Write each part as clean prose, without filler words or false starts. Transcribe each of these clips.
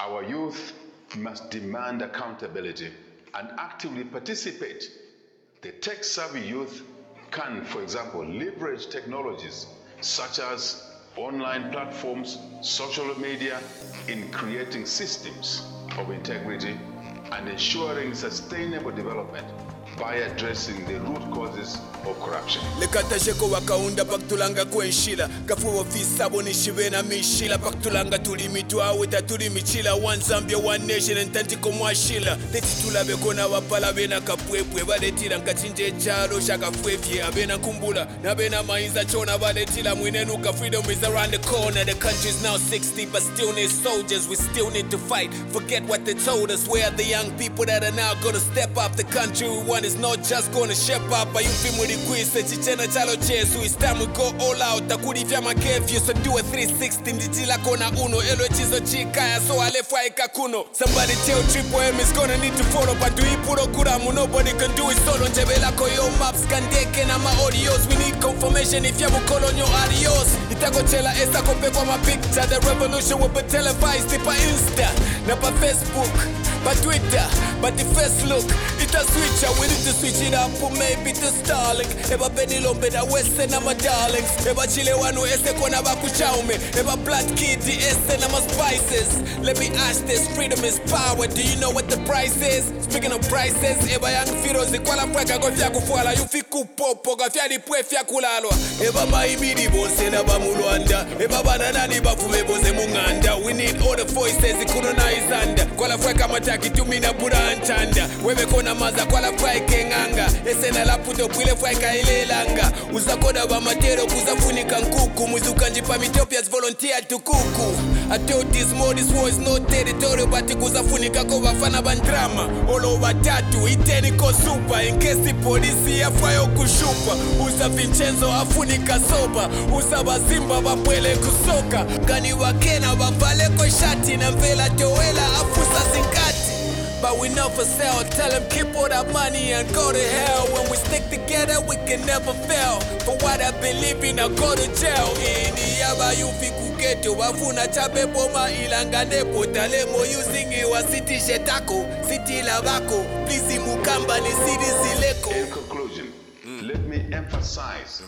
Our youth must demand accountability and actively participate. The tech-savvy youth can, for example, leverage technologies such as online platforms, social media, in creating systems of integrity and ensuring sustainable development by addressing the root causes of corruption. Lekatasheko wakaunda paktulanga kwenshila kafu ofisa bonishibena mishila paktulanga tulimitu aweta tulimichila one Zambia one nation entantiko mwashila teti tulabeko na wapala bena kapwepwe baletila nkachinje chalo shakafwefye abena kumbula na bena mainza chona baletila mwinenuka. Freedom is around the corner. The country's now 60 but still need soldiers. We still need to fight. Forget what they told us. Where are the young people that are now gonna step up? The country we want is not just gonna shape up. Are you feeling the quiz? Chichena chalo chesu. It's time we go all out. Takudi vyama kefyu. So do a 360. Nditila kona uno. Elo chizo chikaya. So alefa ikakuno. Somebody tell Triple M is gonna need to follow. Pantu ipuro kuramu. Nobody can do it solo. Njebela koyo maps. Kandeke na ma audios. We need confirmation if yamu kolonyo adios. Itakochela esa kope kwa ma picture. The revolution will be televised. Pa Insta. Na pa Facebook. Pa Twitter. But the first look. Ita switcher. We need to switch it up. Maybe to Starlink. Eba Benny Lombe da West na my darlings. Eba Chile wanu ese kona baku chaume. Eba Black Kid the ese na my spices. Let me ask this, freedom is power. Do you know what the price is? Speaking of prices, eba young firos ikwala pweka gofya kufuala. Yufiku popo gofya di pwefya kulalwa. Eba maibidi bose na bamulwanda. Eba bananani bafume boze munganda. We need all the voices ikunona izanda. Kwala pweka mataki tumina bura antanda. Webe kona maza kwala pweke nganga. Ese na laputo pwile pweka ilelanga. Uzakoda ba matero kuzafunika nkuku. Mwizukanji pa mitopias volunteer to kuku. I told this more, this war is no territory. But kuzafunika ko bafana bandrama. All over tatu, iteni ko super. In case the police yafayo kushupa. Usa Vincenzo afunika soba. Usa bazimba bapwele kusoka. Gani wakena bavale ko shati. Na mvela toela afusa zinkati. But we know for sale, tell them keep all that money and go to hell. When we stick together, we can never fail. For what I believe in, I go to jail. Ini yaba yufi kuketo, wafuna chabe boma ilangane potalemo. Using iwa city shetako, city lavako. Please mukamba ni city zileko. In conclusion, let me emphasize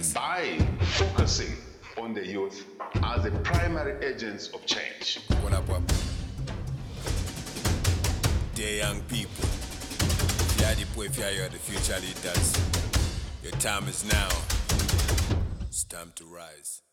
by focusing on the youth as the primary agents of change. Dear young people, if you are the future leaders, your time is now. It's time to rise.